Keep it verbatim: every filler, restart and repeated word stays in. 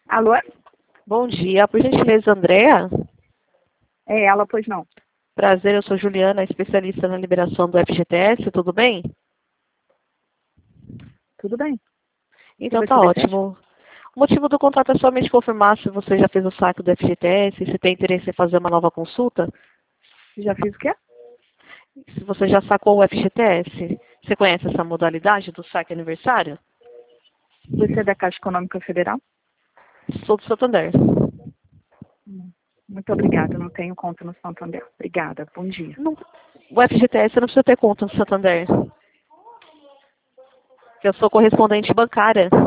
Alô? Bom dia, por gentileza, Andréa? É ela, pois não. Prazer, eu sou Juliana, especialista na liberação do F G T S, tudo bem? Tudo bem. Então você tá deseja? ótimo. O motivo do contato é somente confirmar se você já fez o saque do F G T S, se tem interesse em fazer uma nova consulta, Já fiz o quê? se você já sacou o F G T S. Você conhece essa modalidade do saque aniversário? Você é da Caixa Econômica Federal? Sou do Santander. Hum, Muito obrigada, não tenho conta no Santander. Obrigada, bom dia. Não- o F G T S não precisa ter conta no Santander, que eu sou correspondente bancária.